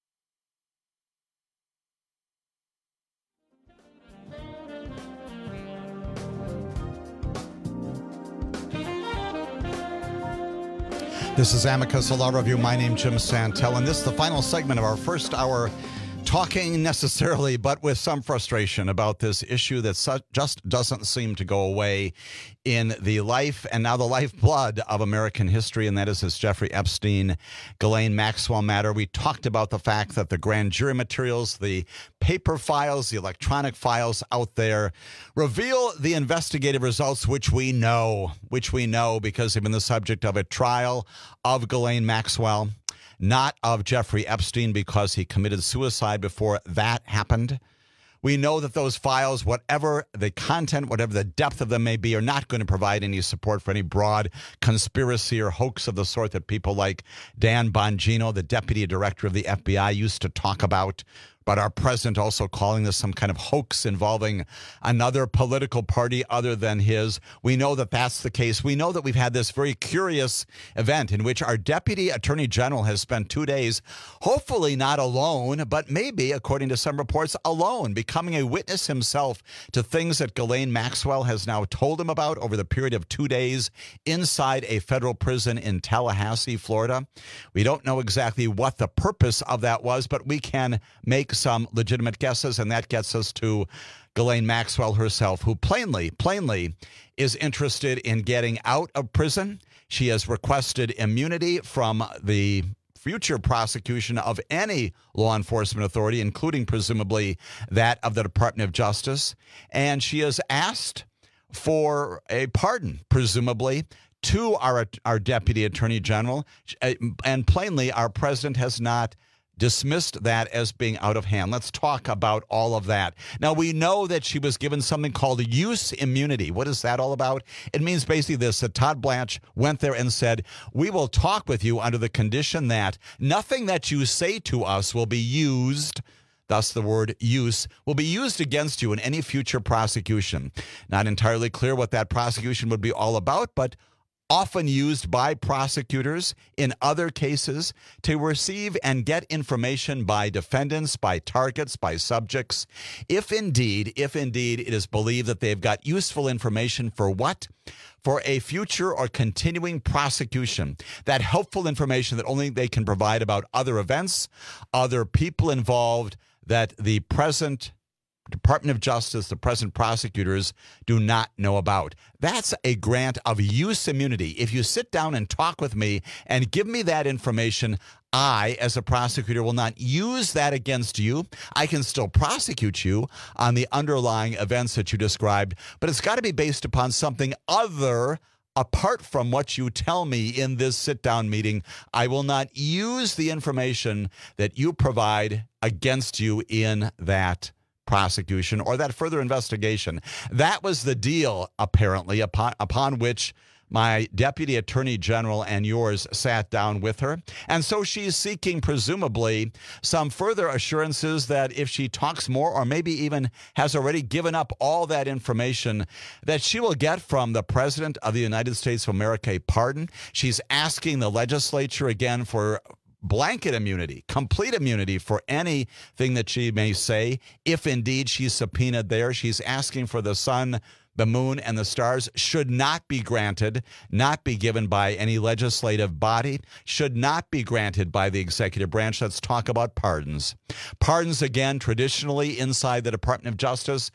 This is Amicus, a law review. My name's Jim Santel, and this is the final segment of our first hour, talking necessarily, but with some frustration about this issue that just doesn't seem to go away in the life and now the lifeblood of American history, and that is this Jeffrey Epstein, Ghislaine Maxwell matter. We talked about the fact that the grand jury materials, the paper files, the electronic files out there reveal the investigative results, which we know because they've been the subject of a trial of Ghislaine Maxwell, not of Jeffrey Epstein because he committed suicide before that happened. We know that those files, whatever the content, whatever the depth of them may be, are not going to provide any support for any broad conspiracy or hoax of the sort that people like Dan Bongino, the deputy director of the FBI, used to talk about but our president also calling this some kind of hoax involving another political party other than his. We know that that's the case. We know that we've had this very curious event in which our Deputy Attorney General has spent 2 days, hopefully not alone, but maybe, according to some reports, alone, becoming a witness himself to things that Ghislaine Maxwell has now told him about over the period of 2 days inside a federal prison in Tallahassee, Florida. We don't know exactly what the purpose of that was, but we can make some legitimate guesses, and that gets us to Ghislaine Maxwell herself, who plainly is interested in getting out of prison. She has requested immunity from the future prosecution of any law enforcement authority, including presumably that of the Department of Justice. And she has asked for a pardon, presumably, to our Deputy Attorney General. And plainly, our president has not dismissed that as being out of hand. Let's talk about all of that. Now, we know that she was given something called use immunity. What is that all about? It means basically this, that Todd Blanche went there and said, we will talk with you under the condition that nothing that you say to us will be used, thus the word use, will be used against you in any future prosecution. Not entirely clear what that prosecution would be all about, but often used by prosecutors in other cases to receive and get information by defendants, by targets, by subjects. If indeed it is believed that they've got useful information for what? For a future or continuing prosecution. That helpful information that only they can provide about other events, other people involved, that the present Department of Justice, the present prosecutors, do not know about. That's a grant of use immunity. If you sit down and talk with me and give me that information, I, as a prosecutor, will not use that against you. I can still prosecute you on the underlying events that you described, but it's got to be based upon something other apart from what you tell me in this sit-down meeting. I will not use the information that you provide against you in that prosecution or that further investigation. That was the deal, apparently, upon which my Deputy Attorney General and yours sat down with her. And so she's seeking, presumably, some further assurances that if she talks more or maybe even has already given up all that information, that she will get from the President of the United States of America a pardon. She's asking the legislature again for blanket immunity, complete immunity for anything that she may say. If indeed she's subpoenaed there, she's asking for the sun, the moon, and the stars should not be granted, not be given by any legislative body, should not be granted by the executive branch. Let's talk about pardons. Pardons, again, traditionally inside the Department of Justice,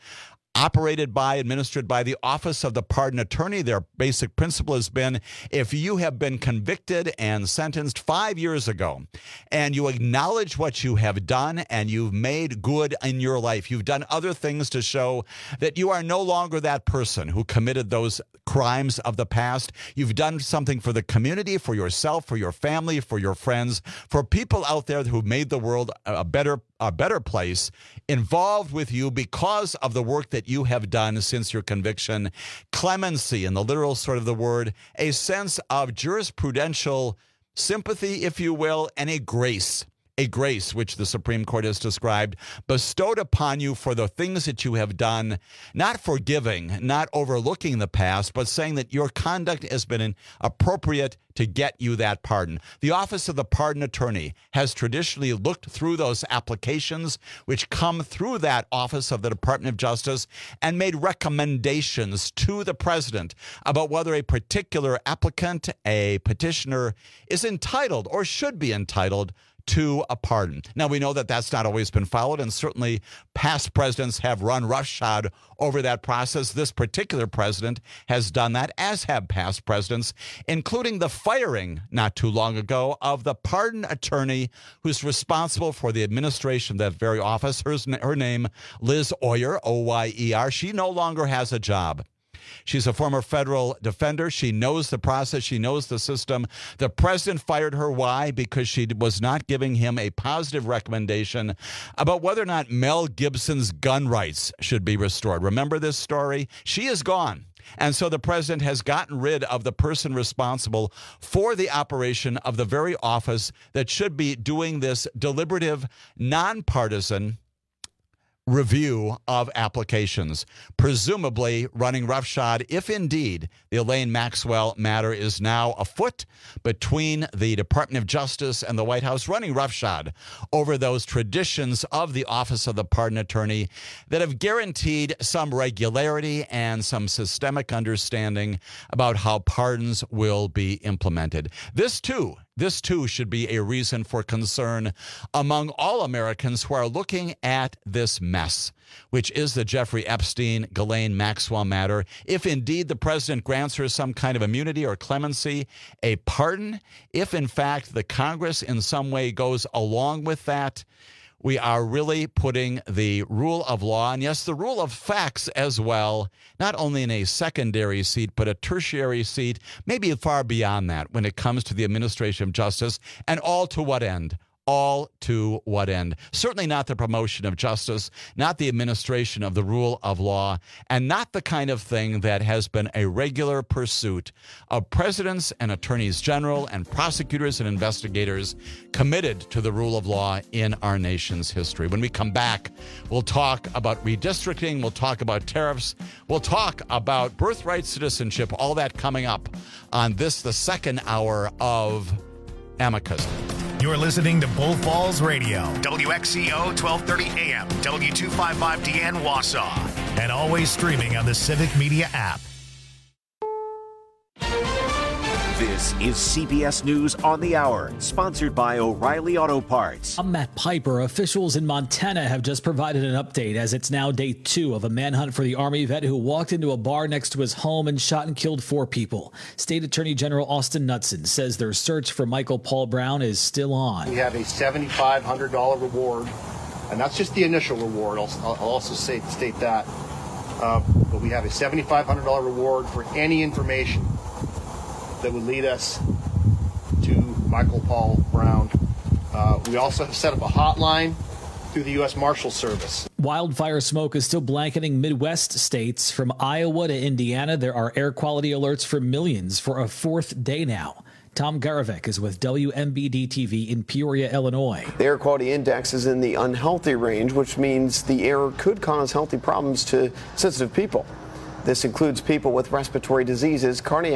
administered by the Office of the Pardon Attorney. Their basic principle has been, if you have been convicted and sentenced 5 years ago, and you acknowledge what you have done and you've made good in your life, you've done other things to show that you are no longer that person who committed those crimes of the past. You've done something for the community, for yourself, for your family, for your friends, for people out there who made the world a better place, involved with you because of the work that you have done since your conviction. Clemency, in the literal sort of the word, a sense of jurisprudential sympathy, if you will, and a grace, which the Supreme Court has described, bestowed upon you for the things that you have done, not forgiving, not overlooking the past, but saying that your conduct has been appropriate to get you that pardon. The Office of the Pardon Attorney has traditionally looked through those applications which come through that Office of the Department of Justice and made recommendations to the President about whether a particular applicant, a petitioner, is entitled or should be entitled to a pardon. Now, we know that that's not always been followed, and certainly past presidents have run roughshod over that process. This particular president has done that, as have past presidents, including the firing not too long ago of the pardon attorney who's responsible for the administration of that very office. Her name, Liz Oyer, O-Y-E-R. She no longer has a job. She's a former federal defender. She knows the process. She knows the system. The president fired her. Why? Because she was not giving him a positive recommendation about whether or not Mel Gibson's gun rights should be restored. Remember this story? She is gone. And so the president has gotten rid of the person responsible for the operation of the very office that should be doing this deliberative, nonpartisan review of applications, presumably running roughshod if indeed the Elaine Maxwell matter is now afoot between the Department of Justice and the White House, running roughshod over those traditions of the Office of the Pardon Attorney that have guaranteed some regularity and some systemic understanding about how pardons will be implemented. This too should be a reason for concern among all Americans who are looking at this mess, which is the Jeffrey Epstein, Ghislaine Maxwell matter. If indeed the president grants her some kind of immunity or clemency, a pardon, if in fact the Congress in some way goes along with that, we are really putting the rule of law, and yes, the rule of facts as well, not only in a secondary seat, but a tertiary seat, maybe far beyond that when it comes to the administration of justice. And all to what end? All to what end? Certainly not the promotion of justice, not the administration of the rule of law, and not the kind of thing that has been a regular pursuit of presidents and attorneys general and prosecutors and investigators committed to the rule of law in our nation's history. When we come back, we'll talk about redistricting, we'll talk about tariffs, we'll talk about birthright citizenship, all that coming up on this, the second hour of Amicus.
You're listening to Bull Falls Radio, WXCO 1230 AM, W255DN Wausau, and always streaming on the Civic Media app.
This is CBS News on the Hour, sponsored by O'Reilly Auto Parts.
I'm Matt Piper. Officials in Montana have just provided an update as it's now day 2 of a manhunt for the Army vet who walked into a bar next to his home and shot and killed 4 people. State Attorney General Austin Knudsen says their search for Michael Paul Brown is still on.
We have a $7,500 reward, and that's just the initial reward. I'll also state that. But we have a $7,500 reward for any information that would lead us to Michael Paul Brown. We also have set up a hotline through the U.S. Marshal Service.
Wildfire smoke is still blanketing Midwest states. From Iowa to Indiana, there are air quality alerts for millions for a 4th day now. Tom Garavek is with WMBD-TV in Peoria, Illinois.
The air quality index is in the unhealthy range, which means the air could cause healthy problems to sensitive people. This includes people with respiratory diseases, cardiac